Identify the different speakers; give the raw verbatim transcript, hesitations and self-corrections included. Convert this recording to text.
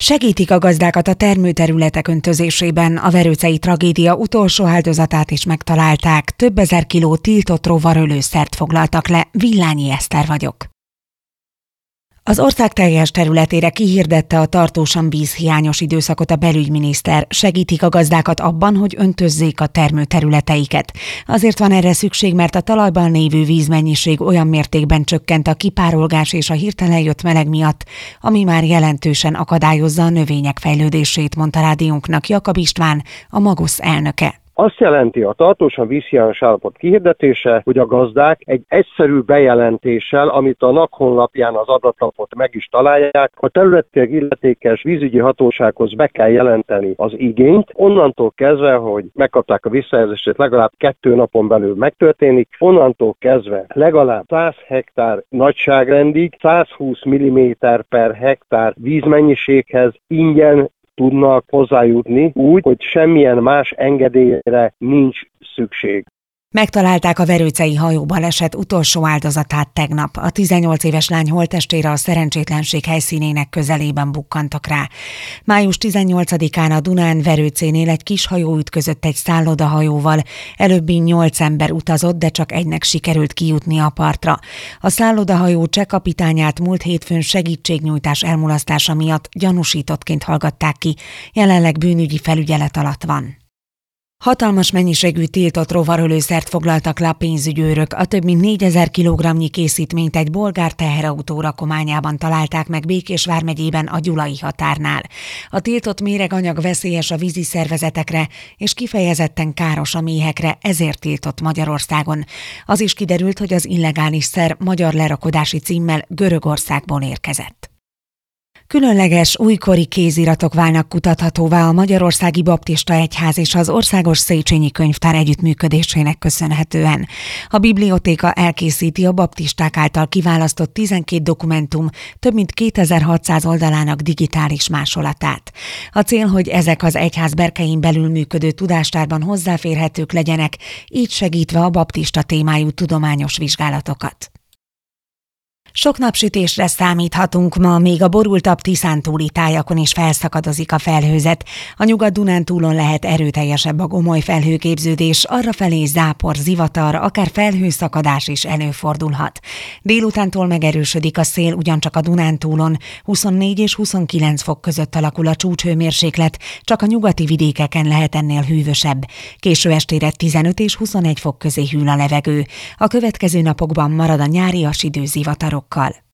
Speaker 1: Segítik a gazdákat a termőterületek öntözésében. A verőcei tragédia utolsó áldozatát is megtalálták. Több ezer kiló tiltott rovarölőszert foglaltak le. Villányi Eszter vagyok. Az ország teljes területére kihirdette a tartósan vízhiányos időszakot a belügyminiszter. Segítik a gazdákat abban, hogy öntözzék a termőterületeiket. Azért van erre szükség, mert a talajban lévő vízmennyiség olyan mértékben csökkent a kipárolgás és a hirtelen jött meleg miatt, ami már jelentősen akadályozza a növények fejlődését, mondta rádiónknak Jakab István, a Magusz elnöke.
Speaker 2: Azt jelenti a tartósan vízhiányos állapot kihirdetése, hogy a gazdák egy egyszerű bejelentéssel, amit a NAK honlapján az adatlapot meg is találják, a területileg illetékes vízügyi hatósághoz be kell jelenteni az igényt. Onnantól kezdve, hogy megkapták a visszajelzését, legalább kettő napon belül megtörténik, onnantól kezdve legalább száz hektár nagyságrendig, százhúsz milliméter per hektár vízmennyiséghez ingyen tudnak hozzájutni úgy, hogy semmilyen más engedélyre nincs szükség.
Speaker 1: Megtalálták a verőcei hajóbaleset utolsó áldozatát tegnap. A tizennyolc éves lány holttestére a szerencsétlenség helyszínének közelében bukkantak rá. május tizennyolcadikán a Dunán Verőcénél egy kis hajó ütközött egy szállodahajóval. Előbbi nyolc ember utazott, de csak egynek sikerült kijutni a partra. A szállodahajó cseh kapitányát múlt hétfőn segítségnyújtás elmulasztása miatt gyanúsítottként hallgatták ki. Jelenleg bűnügyi felügyelet alatt van. Hatalmas mennyiségű tiltott rovarölőszert foglaltak le a pénzügyőrök. A több mint négyezer kilogramnyi készítményt egy bolgár teherautó rakományában találták meg Békés vármegyében a gyulai határnál. A tiltott méreganyag veszélyes a vízi szervezetekre és kifejezetten káros a méhekre, ezért tiltott Magyarországon. Az is kiderült, hogy az illegális szer magyar lerakodási címmel Görögországból érkezett. Különleges, újkori kéziratok válnak kutathatóvá a Magyarországi Baptista Egyház és az Országos Széchenyi Könyvtár együttműködésének köszönhetően. A bibliotéka elkészíti a baptisták által kiválasztott tizenkét dokumentum több mint kétezer-hatszáz oldalának digitális másolatát. A cél, hogy ezek az egyház berkein belül működő tudástárban hozzáférhetők legyenek, így segítve a baptista témájú tudományos vizsgálatokat. Sok napsütésre számíthatunk ma, még a borultabb Tiszántúli tájakon is felszakadozik a felhőzet. A Nyugat-Dunántúlon lehet erőteljesebb a gomoly felhőképződés, arrafelé zápor, zivatar, akár felhőszakadás is előfordulhat. Délutántól megerősödik a szél, ugyancsak a Dunántúlon, huszonnégy és huszonkilenc fok között alakul a csúcshőmérséklet, csak a nyugati vidékeken lehet ennél hűvösebb. Késő estére tizenöt és huszonegy fok közé hűl a levegő. A következő napokban marad a nyárias idő zivatarokkal.